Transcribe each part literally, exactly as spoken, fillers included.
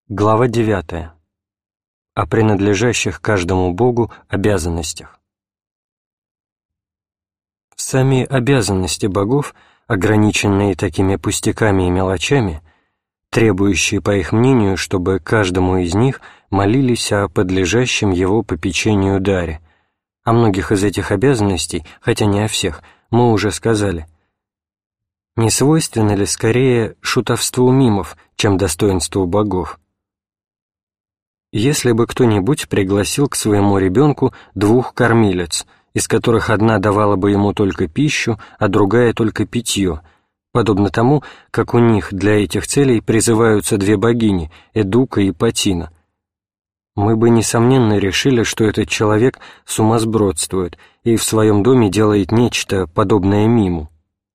Глава девятая. О принадлежащих каждому Богу обязанностях. Сами обязанности богов, ограниченные такими пустяками и мелочами, требующие, по их мнению, чтобы каждому из них молились о подлежащем его попечению даре. О многих из этих обязанностей, хотя не о всех, мы уже сказали. Не свойственно ли скорее шутовству мимов, чем достоинству богов? Если бы кто-нибудь пригласил к своему ребенку двух кормилиц, из которых одна давала бы ему только пищу, а другая только питье, подобно тому, как у них для этих целей призываются две богини — Эдука и Патина, мы бы, несомненно, решили, что этот человек сумасбродствует и в своем доме делает нечто подобное миму.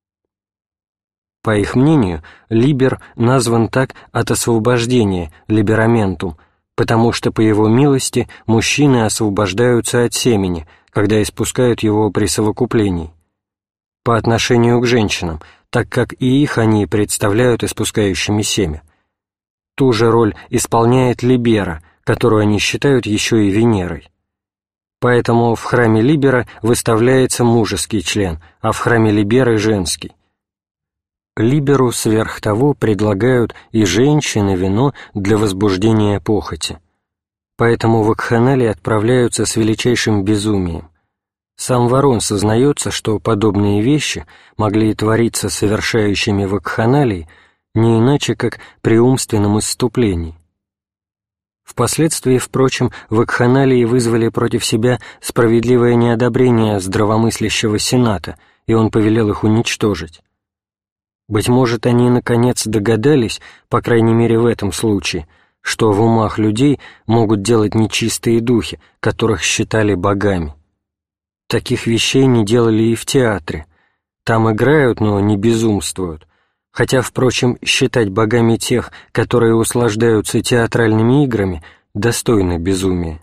По их мнению, либер назван так от освобождения, либераментум, потому что, по его милости, мужчины освобождаются от семени, когда испускают его при совокуплении, по отношению к женщинам, так как и их они представляют испускающими семя. Ту же роль исполняет Либера, которую они считают еще и Венерой. Поэтому в храме Либера выставляется мужеский член, а в храме Либеры — женский. Либеру сверх того предлагают и женщины вино для возбуждения похоти. Поэтому вакханалии отправляются с величайшим безумием. Сам Ворон сознается, что подобные вещи могли твориться совершающими вакханалии не иначе, как при умственном исступлении. Впоследствии, впрочем, вакханалии вызвали против себя справедливое неодобрение здравомыслящего Сената, и он повелел их уничтожить. Быть может, они, наконец, догадались, по крайней мере в этом случае, что в умах людей могут делать нечистые духи, которых считали богами. Таких вещей не делали и в театре. Там играют, но не безумствуют, хотя, впрочем, считать богами тех, которые услаждаются театральными играми, достойно безумия.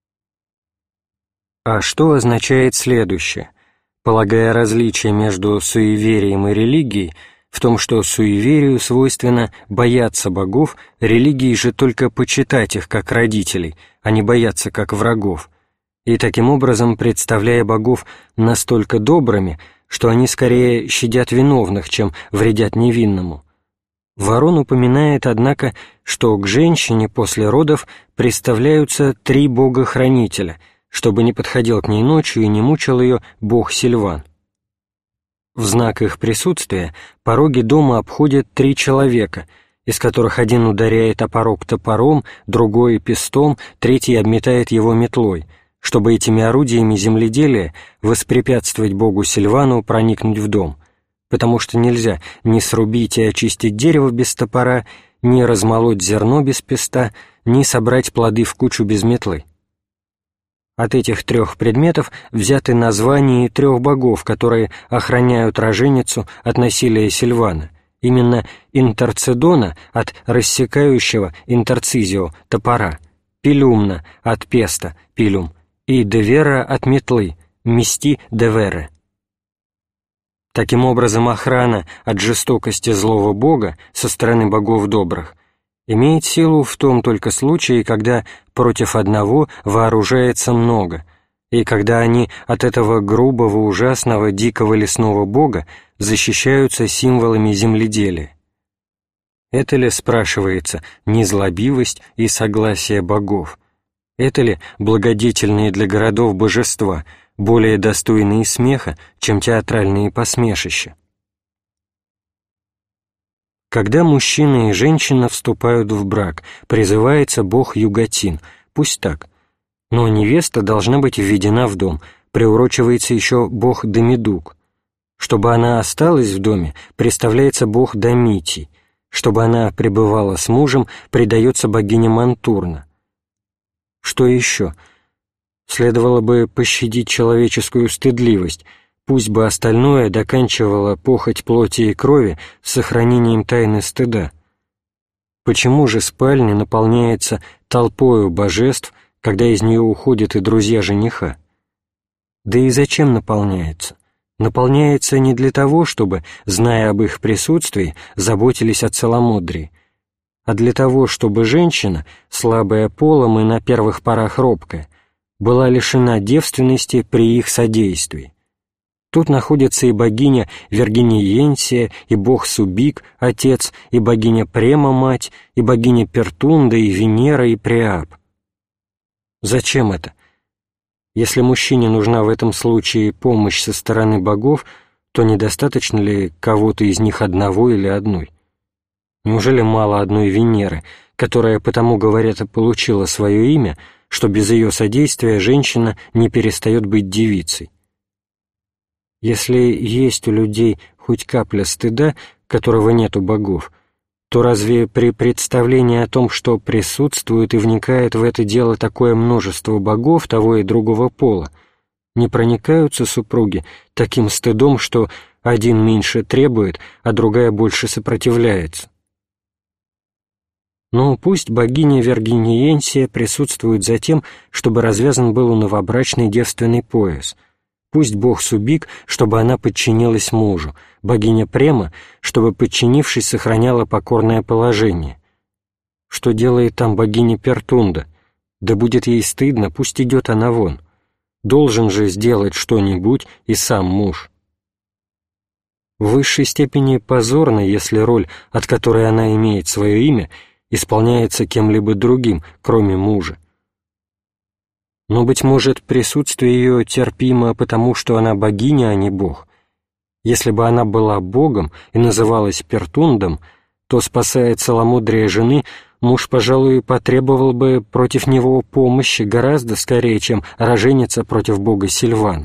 А что означает следующее? Полагая различие между суеверием и религией в том, что суеверию свойственно бояться богов, религии же только почитать их как родителей, а не бояться как врагов, и таким образом представляя богов настолько добрыми, что они скорее щадят виновных, чем вредят невинному. Ворон упоминает, однако, что к женщине после родов представляются три бога-хранителя, чтобы не подходил к ней ночью и не мучил ее бог Сильван. В знак их присутствия пороги дома обходят три человека, из которых один ударяет о порог топором, другой — пестом, третий обметает его метлой, чтобы этими орудиями земледелия воспрепятствовать богу Сильвану проникнуть в дом, потому что нельзя ни срубить и очистить дерево без топора, ни размолоть зерно без песта, ни собрать плоды в кучу без метлы. От этих трех предметов взяты названия трех богов, которые охраняют роженицу от насилия Сильвана, именно Интерцедона от рассекающего интерцизио топора, Пилюмна от песта пилюм и Девера от метлы, мести девере. Таким образом, охрана от жестокости злого бога со стороны богов добрых имеет силу в том только случае, когда против одного вооружается много, и когда они от этого грубого, ужасного, дикого лесного бога защищаются символами земледелия. Это ли, спрашивается, незлобивость и согласие богов? Это ли благодетельные для городов божества, более достойные смеха, чем театральные посмешища? Когда мужчина и женщина вступают в брак, призывается бог Югатин, пусть так, но невеста должна быть введена в дом, приурочивается еще бог Дамидук. Чтобы она осталась в доме, представляется бог Дамитий, чтобы она пребывала с мужем, предается богине Мантурна. Что еще? Следовало бы пощадить человеческую стыдливость, пусть бы остальное доканчивало похоть плоти и крови с сохранением тайны стыда. Почему же спальня наполняется толпою божеств, когда из нее уходят и друзья жениха? Да и зачем наполняется? Наполняется не для того, чтобы, зная об их присутствии, заботились о целомудрии. а для того, чтобы женщина, слабая полом и на первых порах робкая, была лишена девственности при их содействии. Тут находятся и богиня Вергиниенсия, и бог Субик, отец, и богиня Према, мать, и богиня Пертунда, и Венера, и Приап. Зачем это? Если мужчине нужна в этом случае помощь со стороны богов, то недостаточно ли кого-то из них одного или одной? Неужели мало одной Венеры, которая, потому говорят, и получила свое имя, что без ее содействия женщина не перестает быть девицей? Если есть у людей хоть капля стыда, которого нет у богов, то разве при представлении о том, что присутствует и вникает в это дело такое множество богов того и другого пола, не проникаются супруги таким стыдом, что один меньше требует, а другая больше сопротивляется? Но пусть богиня Вергиниенсия присутствует за тем, чтобы развязан был новобрачный девственный пояс, пусть бог Субик, чтобы она подчинилась мужу, богиня Према, чтобы, подчинившись, сохраняла покорное положение. Что делает там богиня Пертунда? Да будет ей стыдно, пусть идет она вон. Должен же сделать что-нибудь и сам муж. В высшей степени позорно, если роль, от которой она имеет свое имя, исполняется кем-либо другим, кроме мужа. Но, быть может, присутствие ее терпимо, потому что она богиня, а не бог. Если бы она была богом и называлась Пертундом, то, спасая целомудрие жены, муж, пожалуй, потребовал бы против него помощи гораздо скорее, чем роженица против бога Сильвана.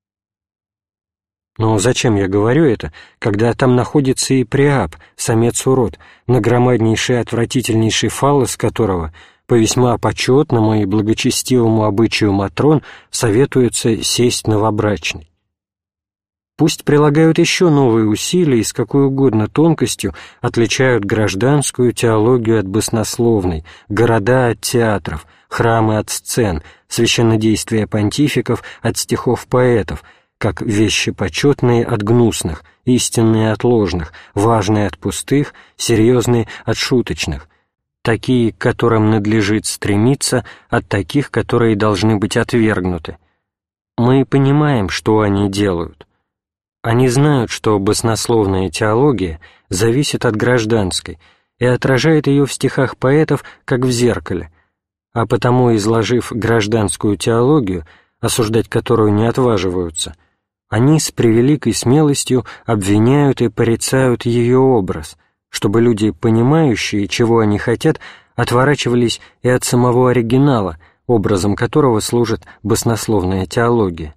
Но зачем я говорю это, когда там находится и Приап, самец-урод, нагромаднейший и отвратительнейший фаллос которого, по весьма почетному и благочестивому обычаю Матрон, советуется сесть новобрачный? Пусть прилагают еще новые усилия и с какой угодно тонкостью отличают гражданскую теологию от баснословной, города от театров, храмы от сцен, священнодействия понтификов от стихов поэтов, как вещи почетные от гнусных, истинные от ложных, важные от пустых, серьезные от шуточных, такие, к которым надлежит стремиться, от таких, которые должны быть отвергнуты. Мы понимаем, что они делают. Они знают, что баснословная теология зависит от гражданской и отражает ее в стихах поэтов, как в зеркале, а потому, изложив гражданскую теологию, осуждать которую не отваживаются, они с превеликой смелостью обвиняют и порицают ее образ, чтобы люди, понимающие, чего они хотят, отворачивались и от самого оригинала, образом которого служит баснословная теология.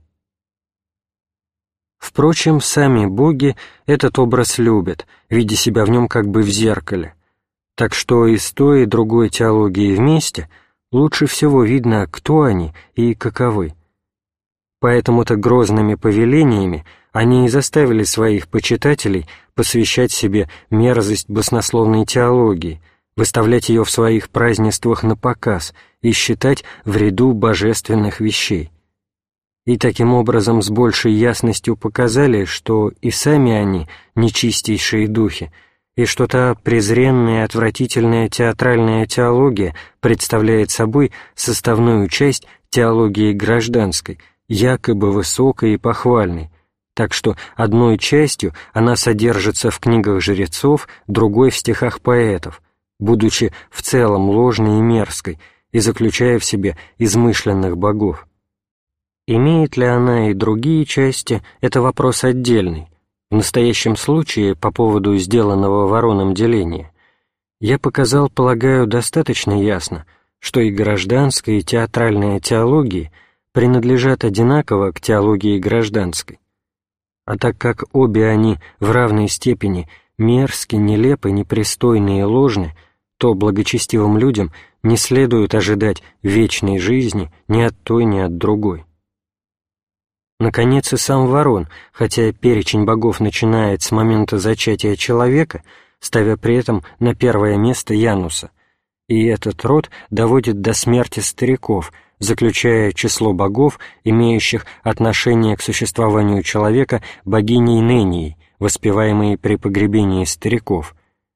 Впрочем, сами боги этот образ любят, видя себя в нем как бы в зеркале, так что и с той, и другой теологией вместе лучше всего видно, кто они и каковы. Поэтому-то грозными повелениями они и заставили своих почитателей посвящать себе мерзость баснословной теологии, выставлять ее в своих празднествах на показ и считать в ряду божественных вещей. И таким образом с большей ясностью показали, что и сами они нечистейшие духи, и что та презренная и отвратительная театральная теология представляет собой составную часть теологии гражданской, якобы высокой и похвальной, так что одной частью она содержится в книгах жрецов, другой в стихах поэтов, будучи в целом ложной и мерзкой и заключая в себе измышленных богов. Имеет ли она и другие части, это вопрос отдельный. В настоящем случае, по поводу сделанного Вороном деления, я показал, полагаю, достаточно ясно, что и гражданская, и театральная теологии принадлежат одинаково к теологии гражданской. А так как обе они в равной степени мерзки, нелепы, непристойны и ложны, то благочестивым людям не следует ожидать вечной жизни ни от той, ни от другой. Наконец, и сам Ворон, хотя перечень богов начинает с момента зачатия человека, ставя при этом на первое место Януса, и этот род доводит до смерти стариков, заключая число богов, имеющих отношение к существованию человека, богиней Ненией, воспеваемой при погребении стариков,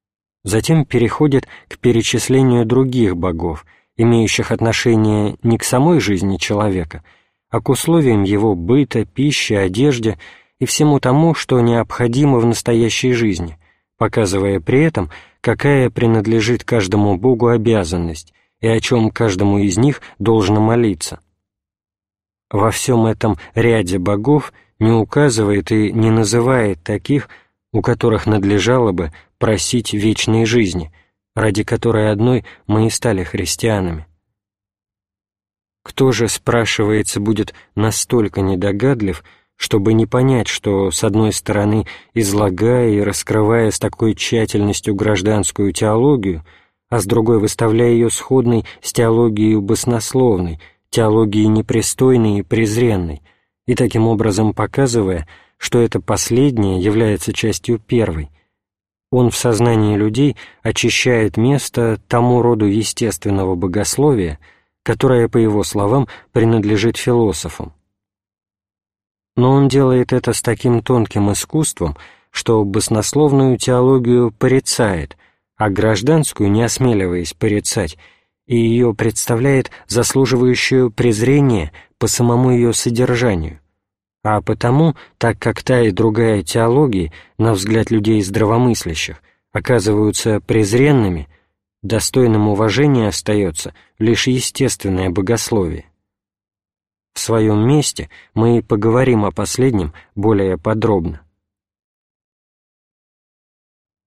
затем переходит к перечислению других богов, имеющих отношение не к самой жизни человека, а к условиям его быта, пищи, одежде и всему тому, что необходимо в настоящей жизни, показывая при этом, какая принадлежит каждому богу обязанность и о чем каждому из них должно молиться. Во всем этом ряде богов не указывает и не называет таких, у которых надлежало бы просить вечной жизни, ради которой одной мы и стали христианами. Кто же, спрашивается, будет настолько недогадлив, чтобы не понять, что, с одной стороны, излагая и раскрывая с такой тщательностью гражданскую теологию, а с другой выставляя ее сходной с теологией баснословной, теологией непристойной и презренной, и таким образом показывая, что это последнее является частью первой, он в сознании людей очищает место тому роду естественного богословия, которое, по его словам, принадлежит философам. Но он делает это с таким тонким искусством, что баснословную теологию порицает, а гражданскую не осмеливаясь порицать, и ее представляет заслуживающую презрения по самому ее содержанию. А потому, так как та и другая теологии, на взгляд людей здравомыслящих, оказываются презренными, достойным уважения остается лишь естественное богословие. В своем месте мы поговорим о последнем более подробно.